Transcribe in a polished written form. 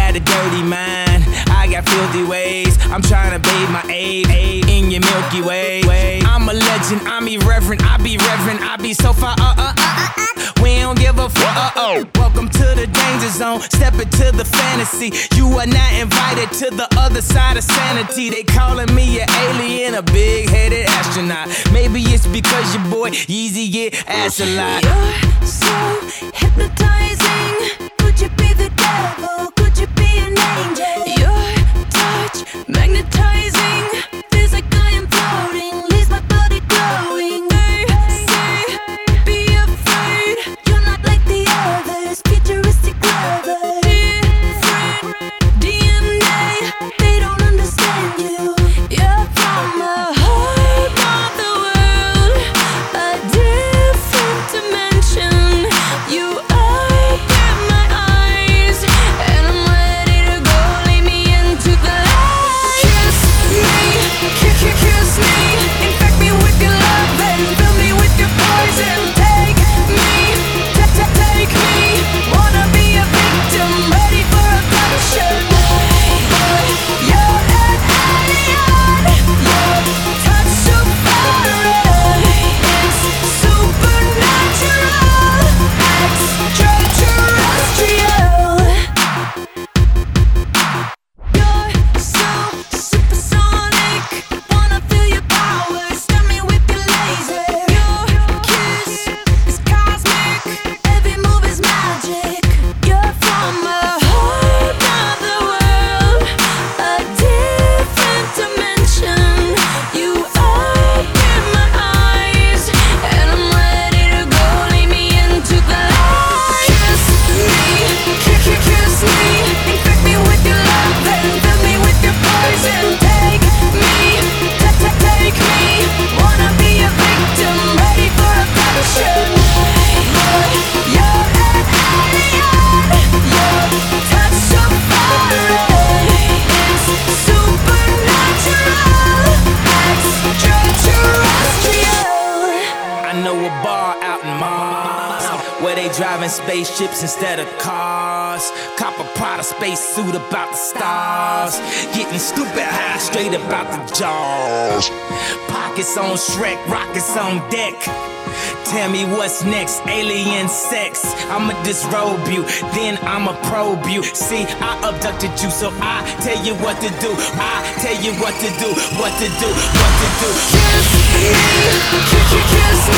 got a dirty mind, I got filthy ways. I'm trying to bathe my aid in your Milky Way. I'm a legend, I'm irreverent, I be reverent, I be so far. We don't give a fuck. Welcome to the danger zone, step into the fantasy. You are not invited to the other side of sanity. They calling me an alien, a big-headed astronaut. Maybe it's because your boy Yeezy get ass a lot. You're so hypnotizing. Could you be the devil? Could you be an angel? Your touch magnetizing. Feels like I am floating, leaves my body glowing. They say, be afraid. You're not like the others, futuristic lovers. Different DNA, they don't understand you. You're from a whole other world, a different dimension. You open my eyes, and I'm ready to go. Lead me into the light. Kiss me, infect me with your love and fill me with your poison. Take me, wanna be a victim, ready for abduction. Boy, you're an alien, your touch so foreign. It's supernatural, extraterrestrial. You're so supersonic, wanna feel your power, stun me with your laser. Your kiss is cosmic, every move is magic. You're from a whole other world, a different dimension. You open my eyes, and I'm ready to go. Lead me into the light. Kiss me, infect me with your love and fill me with your poison. Take me, wanna be a victim, ready for abduction. Boy, you're an alien, your touch so foreign. It's supernatural, extraterrestrial. I know a bar out in Mars where they driving spaceships instead of cars. Cop a Prada space suit about the stars. Getting stupid high straight about the jaws. Pockets on Shrek, rockets on deck. Tell me what's next, alien sex. I'ma disrobe you, then I'ma probe you. See, I abducted you, so I tell you what to do. I tell you what to do, what to do, what to do. Kiss